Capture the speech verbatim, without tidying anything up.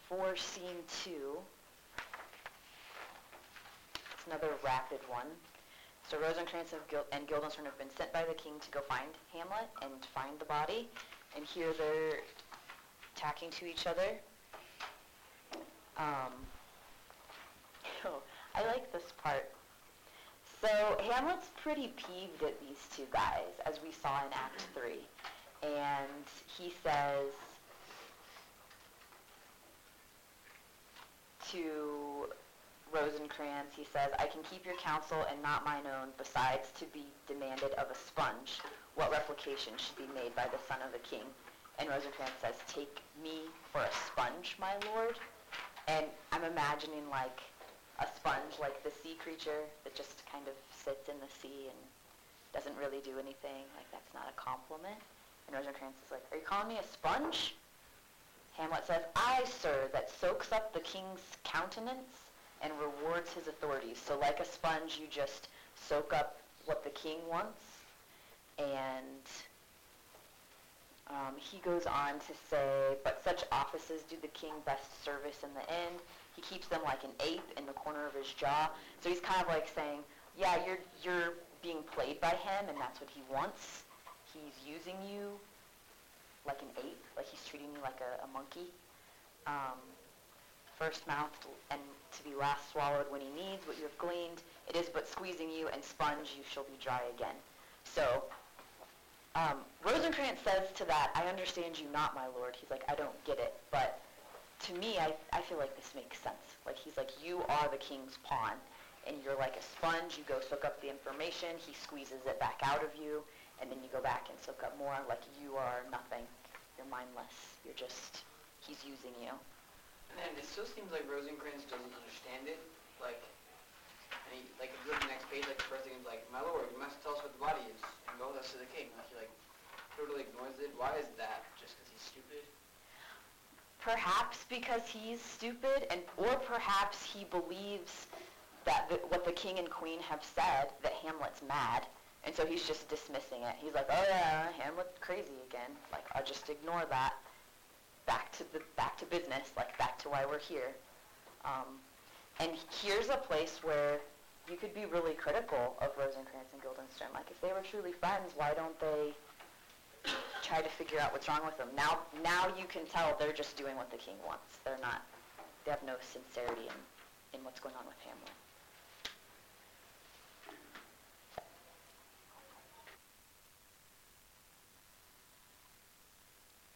for scene two, it's another rapid one. So Rosencrantz and, Gil- and Guildenstern have been sent by the king to go find Hamlet and find the body. And here they're talking to each other. Um, oh, I like this part. So Hamlet's pretty peeved at these two guys, as we saw in Act three. And he says to Rosencrantz, he says, I can keep your counsel and not mine own, besides to be demanded of a sponge what replication should be made by the son of the king. And Rosencrantz says, take me for a sponge, my lord. And I'm imagining like a sponge, like the sea creature that just kind of sits in the sea and doesn't really do anything. Like, that's not a compliment. And Rosencrantz is like, are you calling me a sponge? Hamlet says, aye, sir, that soaks up the king's countenance and rewards his authorities. So like a sponge, you just soak up what the king wants. And um, he goes on to say, but such offices do the king best service in the end. He keeps them like an ape in the corner of his jaw. So he's kind of like saying, yeah, you're you're being played by him, and that's what he wants. He's using you like an ape, like he's treating you like a, a monkey. Um, first mouthed and to be last swallowed when he needs what you have gleaned. It is but squeezing you, and sponge you shall be dry again. So um, Rosencrantz says to that, I understand you not, my lord. He's like, I don't get it. But to me, I, I feel like this makes sense. Like, he's like, you are the king's pawn, and you're like a sponge. You go soak up the information. He squeezes it back out of you, and then you go back and soak up more. Like, you are nothing. You're mindless. You're just, he's using you. And it still seems like Rosencrantz doesn't understand it. Like, and he, like, if you go to the next page, like, the first thing is like, my lord, you must tell us what the body is, and go with us to the king. Like, he, like, totally ignores it. Why is that? Just because he's stupid? Perhaps because he's stupid, and or perhaps he believes that the, what the king and queen have said, that Hamlet's mad, and so he's just dismissing it. He's like, oh yeah, Hamlet's crazy again. Like, I'll just ignore that. Back to the back to business, like back to why we're here. Um, and here's a place where you could be really critical of Rosencrantz and Guildenstern. Like, if they were truly friends, why don't they try to figure out what's wrong with them? Now, now you can tell they're just doing what the king wants. They're not. They have no sincerity in, in what's going on with Hamlet.